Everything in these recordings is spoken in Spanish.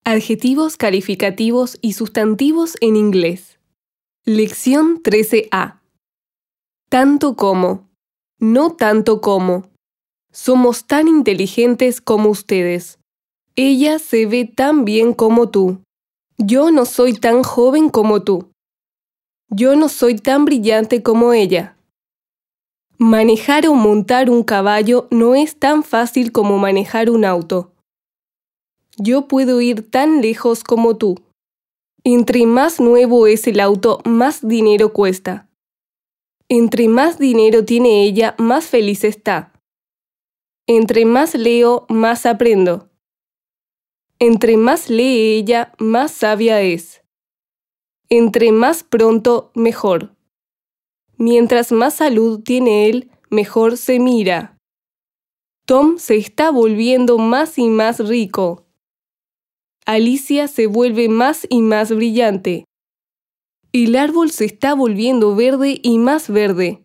Adjetivos calificativos y sustantivos en inglés. Lección 13A. Tanto como. No tanto como. Somos tan inteligentes como ustedes. Ella se ve tan bien como tú. Yo no soy tan joven como tú. Yo no soy tan brillante como ella. Manejar o montar un caballo no es tan fácil como manejar un auto. Yo puedo ir tan lejos como tú. Entre más nuevo es el auto, más dinero cuesta. Entre más dinero tiene ella, más feliz está. Entre más leo, más aprendo. Entre más lee ella, más sabia es. Entre más pronto, mejor. Mientras más salud tiene él, mejor se mira. Tom se está volviendo más y más rico. Alicia se vuelve más y más brillante. El árbol se está volviendo verde y más verde.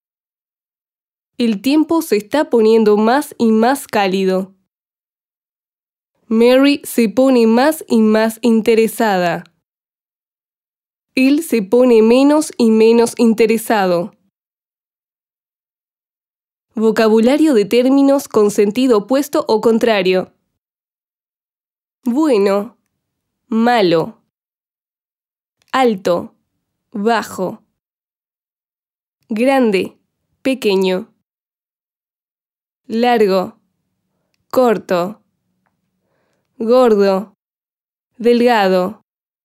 El tiempo se está poniendo más y más cálido. Mary se pone más y más interesada. Él se pone menos y menos interesado. Vocabulario de términos con sentido opuesto o contrario. Bueno, malo. Alto, bajo. Grande, pequeño. Largo, corto. Gordo, delgado.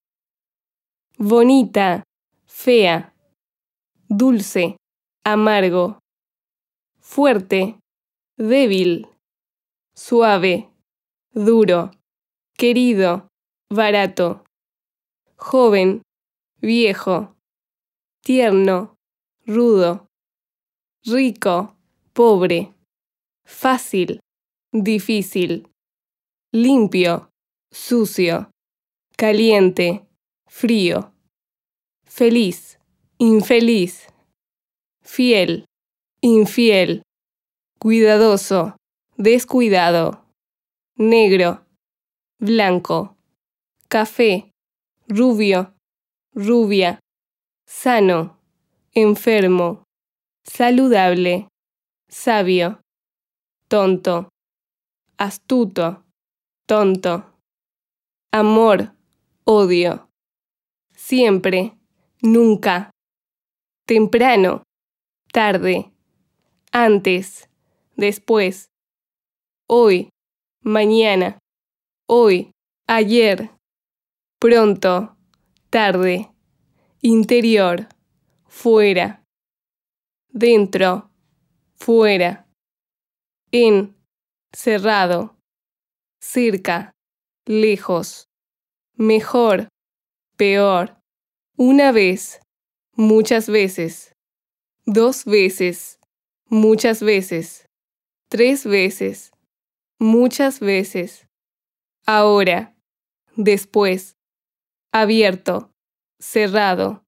Bonita, fea. Dulce, amargo. Fuerte, débil. Suave, duro. Querido, barato. Joven, viejo. Tierno, rudo. Rico, pobre. Fácil, difícil. Limpio, sucio. Caliente, frío. Feliz, infeliz. Fiel, infiel. Cuidadoso, descuidado. Negro, blanco. Café, rubio, rubia. Sano, enfermo. Saludable, sabio. Tonto, astuto, tonto. Amor, odio. Siempre, nunca. Temprano, tarde. Antes, después. Hoy, mañana. Hoy, ayer. Pronto, tarde. Interior, fuera. Dentro, fuera. En, cerrado. Cerca, lejos. Mejor, peor. Una vez, muchas veces. 2 veces, muchas veces. 3 veces, muchas veces. Ahora, después. Abierto, cerrado.